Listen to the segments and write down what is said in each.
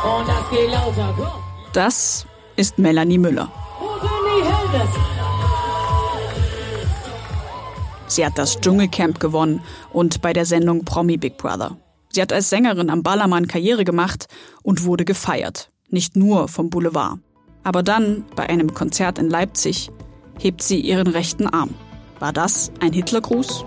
Und das geht lauter. Das ist Melanie Müller. Wo sind die Helden? Sie hat das Dschungelcamp gewonnen und bei der Sendung Promi Big Brother. Sie hat als Sängerin am Ballermann Karriere gemacht und wurde gefeiert. Nicht nur vom Boulevard. Aber dann, bei einem Konzert in Leipzig, hebt sie ihren rechten Arm. War das ein Hitlergruß?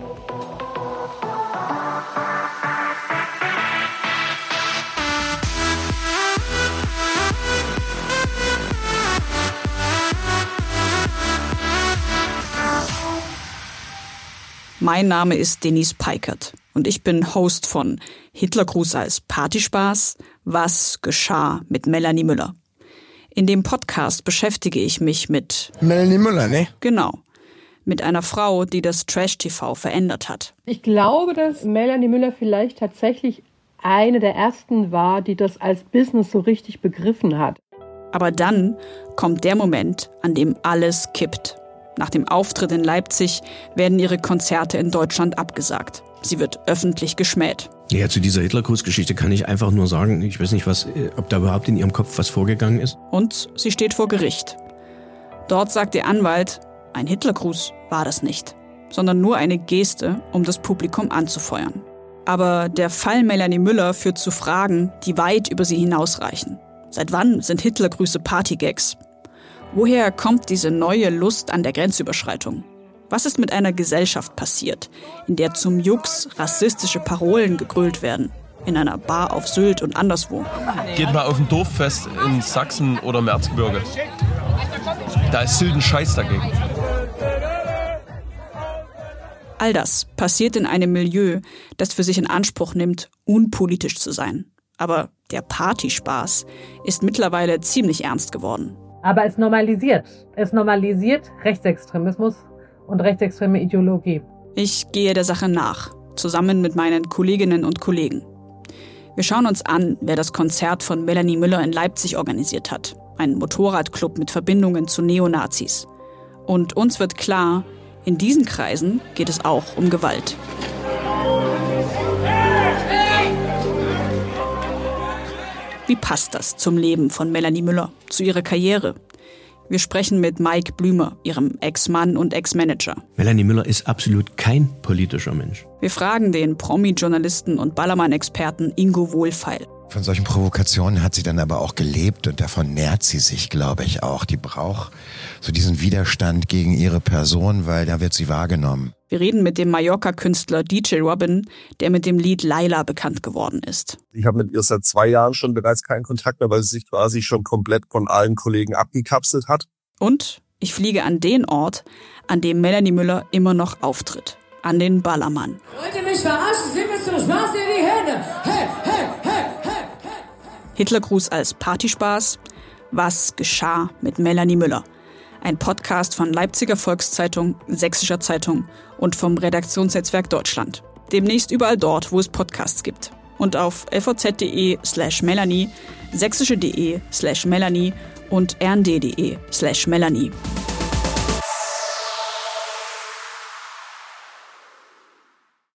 Mein Name ist Denise Peikert und ich bin Host von Hitlergruß als Partyspaß. Was geschah mit Melanie Müller? In dem Podcast beschäftige ich mich mit Melanie Müller, ne? Genau. Mit einer Frau, die das Trash-TV verändert hat. Ich glaube, dass Melanie Müller vielleicht tatsächlich eine der ersten war, die das als Business so richtig begriffen hat. Aber dann kommt der Moment, an dem alles kippt. Nach dem Auftritt in Leipzig werden ihre Konzerte in Deutschland abgesagt. Sie wird öffentlich geschmäht. Ja, zu dieser Hitlergruß-Geschichte kann ich einfach nur sagen, ich weiß nicht, ob da überhaupt in ihrem Kopf was vorgegangen ist. Und sie steht vor Gericht. Dort sagt ihr Anwalt, ein Hitlergruß war das nicht, sondern nur eine Geste, um das Publikum anzufeuern. Aber der Fall Melanie Müller führt zu Fragen, die weit über sie hinausreichen. Seit wann sind Hitlergrüße Partygags? Woher kommt diese neue Lust an der Grenzüberschreitung? Was ist mit einer Gesellschaft passiert, in der zum Jux rassistische Parolen gegrölt werden? In einer Bar auf Sylt und anderswo. Geht mal auf ein Dorffest in Sachsen oder im Erzgebirge. Da ist Sylt ein Scheiß dagegen. All das passiert in einem Milieu, das für sich in Anspruch nimmt, unpolitisch zu sein. Aber der Partyspaß ist mittlerweile ziemlich ernst geworden. Aber es normalisiert. Es normalisiert Rechtsextremismus und rechtsextreme Ideologie. Ich gehe der Sache nach, zusammen mit meinen Kolleginnen und Kollegen. Wir schauen uns an, wer das Konzert von Melanie Müller in Leipzig organisiert hat. Ein Motorradclub mit Verbindungen zu Neonazis. Und uns wird klar, in diesen Kreisen geht es auch um Gewalt. Wie passt das zum Leben von Melanie Müller, zu ihrer Karriere? Wir sprechen mit Mike Blümer, ihrem Ex-Mann und Ex-Manager. Melanie Müller ist absolut kein politischer Mensch. Wir fragen den Promi-Journalisten und Ballermann-Experten Ingo Wohlfeil. Von solchen Provokationen hat sie dann aber auch gelebt und davon nährt sie sich, glaube ich, auch. Die braucht so diesen Widerstand gegen ihre Person, weil da wird sie wahrgenommen. Wir reden mit dem Mallorca-Künstler DJ Robin, der mit dem Lied Laila bekannt geworden ist. Ich habe mit ihr seit 2 Jahren schon bereits keinen Kontakt mehr, weil sie sich quasi schon komplett von allen Kollegen abgekapselt hat. Und ich fliege an den Ort, an dem Melanie Müller immer noch auftritt. An den Ballermann. Wollt ihr mich verarschen? Sind wir zum Spaß in die Hände? Hey, hey, hey, hey, hey. Hitlergruß als Partyspaß. Was geschah mit Melanie Müller? Ein Podcast von Leipziger Volkszeitung, Sächsischer Zeitung und vom Redaktionsnetzwerk Deutschland. Demnächst überall dort, wo es Podcasts gibt. Und auf lvz.de/Melanie, sächsische.de/Melanie und rnd.de/Melanie.